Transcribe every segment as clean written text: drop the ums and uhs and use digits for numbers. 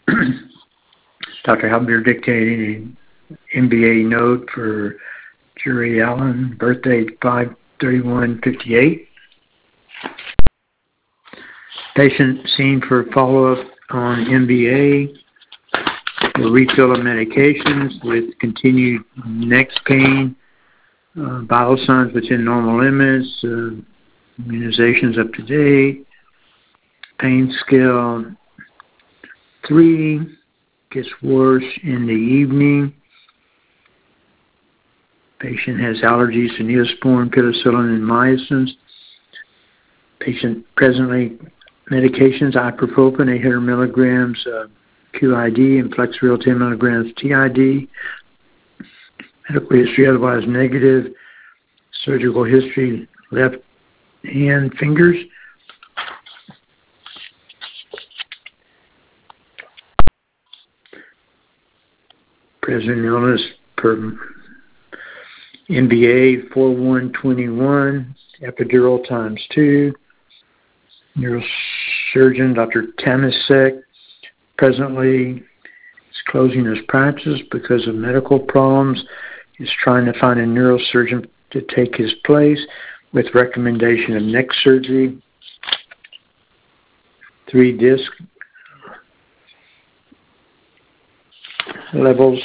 Dr. Halbert dictating an MBA note for Jerry Allen, birthday 5/31/58. Patient seen for follow-up on MBA, for refill of medications with continued neck pain, vital signs within normal limits, immunizations up to date, pain scale 3, gets worse in the evening. Patient has allergies to Neosporin, penicillin, and mycins. Patient presently medications, ibuprofen 800 milligrams QID and Flexeril 10 milligrams TID. Medical history otherwise negative. Surgical history, left hand fingers. Present illness per MBA 4121, epidural ×2. Neurosurgeon Dr. Tamasek presently is closing his practice because of medical problems. He's trying to find a neurosurgeon to take his place with recommendation of neck surgery. 3 disc levels.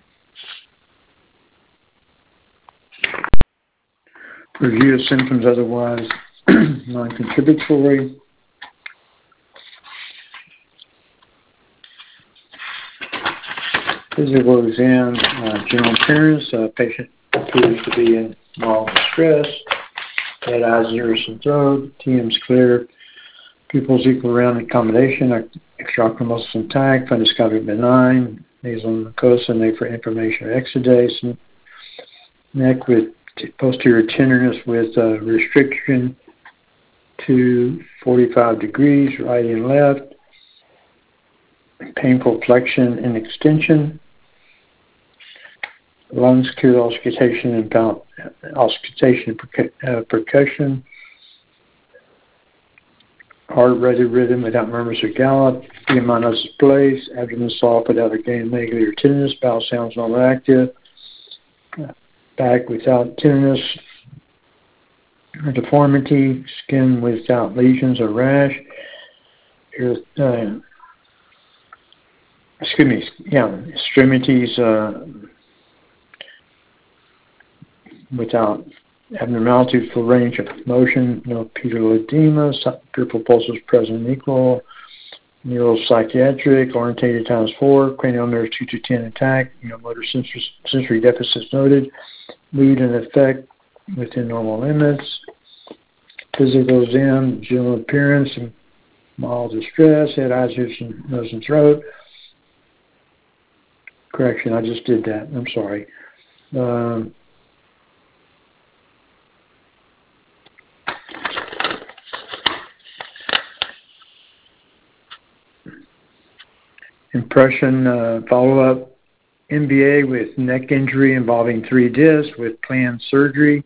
Review of symptoms otherwise non-contributory. Physical exam, general appearance. Patient appears to be in mild distress. Head, eyes, ears, and throat. TM's clear. Pupils equal round accommodation. Extraocular muscles intact. Fundoscopic benign. Nasal mucosa, need for inflammation or exudate. Neck with posterior tenderness with restriction to 45 degrees, right and left. Painful flexion and extension. Lungs clear, auscultation and percussion. Heart regular rhythm without murmurs or gallop. BMI not displaced. Abdomen soft without a gain, negative or tenderness. Bowel sounds normal active. Back without tenderness or deformity. Skin without lesions or rash. Extremities without abnormality, full range of motion, no pedal edema, peripheral pulses present and equal, neuropsychiatric, orientated ×4, cranial nerves 2 to 10 intact, motor sensory deficits noted, mood and effect within normal limits, physical exam, general appearance, mild distress, head, eyes, ears, nose, and throat. Correction, I just did that. I'm sorry. Impression, follow-up, MBA with neck injury involving 3 discs with planned surgery.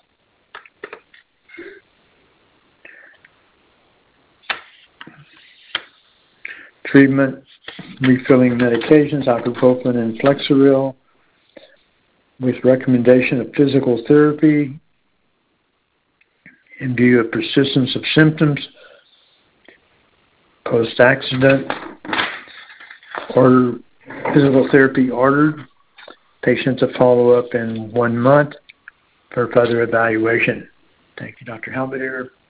Treatment, refilling medications, ibuprofen and Flexeril, with recommendation of physical therapy in view of persistence of symptoms, post-accident, order physical therapy ordered, patient to follow up in 1 month for further evaluation. Thank you, Dr. Halbert.